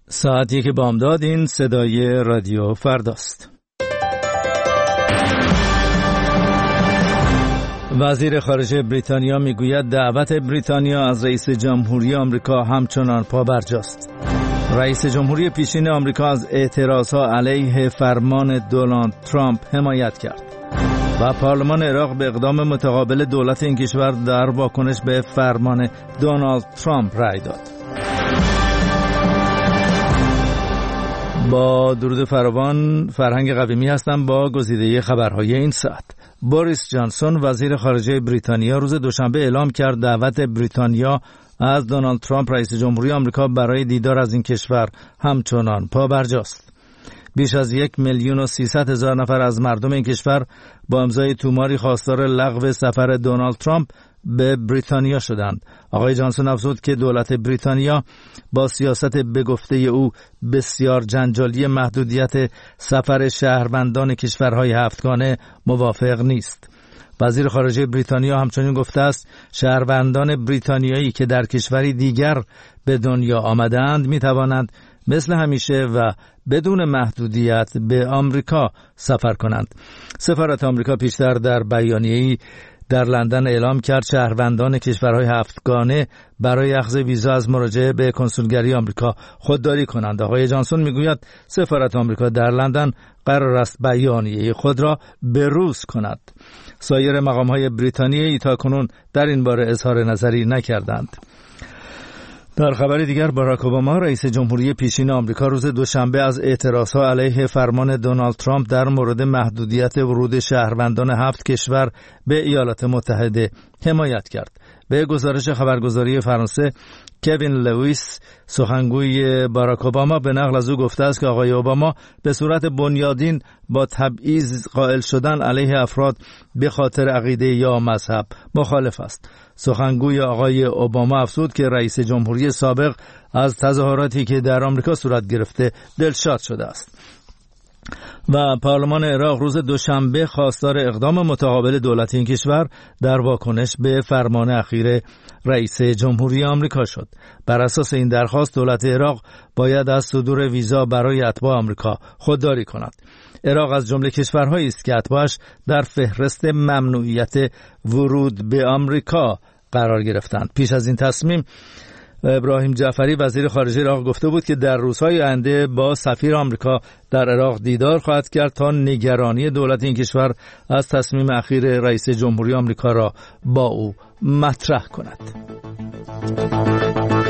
ساعت 1 بامداد. این صدای رادیو فرداست. وزیر خارجه بریتانیا میگوید دعوت بریتانیا از رئیس جمهوری آمریکا همچنان پابرجاست. رئیس جمهوری پیشین آمریکا از اعتراضها علیه فرمان دونالد ترامپ حمایت کرد و پارلمان عراق به اقدام متقابل دولت این کشور در واکنش به فرمان دونالد ترامپ رأی داد. با درود فراوان، فرهنگ قویمی هستم با گزیده خبرهای این ساعت. بوریس جانسون وزیر خارجه بریتانیا روز دوشنبه اعلام کرد دعوت بریتانیا از دونالد ترامپ رئیس جمهوری آمریکا برای دیدار از این کشور همچنان پابرجاست. بیش از 1,300,000 نفر از مردم این کشور با امضای توماری خواستار لغو سفر دونالد ترامپ به بریتانیا شدند. آقای جانسون افزود که دولت بریتانیا با سیاست به گفته او بسیار جنجالی محدودیت سفر شهروندان کشورهای هفتگانه موافق نیست. وزیر خارجه بریتانیا همچنین گفته است شهروندان بریتانیایی که در کشوری دیگر به دنیا آمدند می توانند مثل همیشه و بدون محدودیت به آمریکا سفر کنند. سفارت آمریکا پیشتر در بیانیه‌ای در لندن اعلام کرد شهروندان کشورهای هفتگانه برای اخذ ویزا از مراجعه به کنسولگری آمریکا خودداری کنند. آقای جانسون میگوید سفارت آمریکا در لندن قرار است بیانیه خود را بروز کند. سایر مقام‌های بریتانیایی تاکنون در این باره اظهار نظری نکردند. در خبر دیگر، باراک اوباما رئیس جمهوری پیشین آمریکا روز دوشنبه از اعتراضها علیه فرمان دونالد ترامپ در مورد محدودیت ورود شهروندان 7 کشور به ایالات متحده حمایت کرد. به گزارش خبرگزاری فرانسه، کوین لوئیس سخنگوی باراک اوباما به نقل از او گفته است که آقای اوباما به صورت بنیادین با تبعیض قائل شدن علیه افراد به خاطر عقیده یا مذهب مخالف است. سخنگوی آقای اوباما افزود که رئیس جمهوری سابق از تظاهراتی که در آمریکا صورت گرفته دلشاد شده است. و پارلمان عراق روز دوشنبه خواستار اقدام متقابل دولت این کشور در واکنش به فرمان اخیر رئیس جمهوری آمریکا شد. بر اساس این درخواست دولت عراق باید از صدور ویزا برای اتباع آمریکا خودداری کند. عراق از جمله کشورهایی است که اتباعش در فهرست ممنوعیت ورود به آمریکا قرار گرفتند. پیش از این تصمیم ابراهیم جعفری وزیر خارجه عراق گفته بود که در روزهای آینده با سفیر آمریکا در عراق دیدار خواهد کرد تا نگرانی دولت این کشور از تصمیم اخیر رئیس جمهوری آمریکا را با او مطرح کند.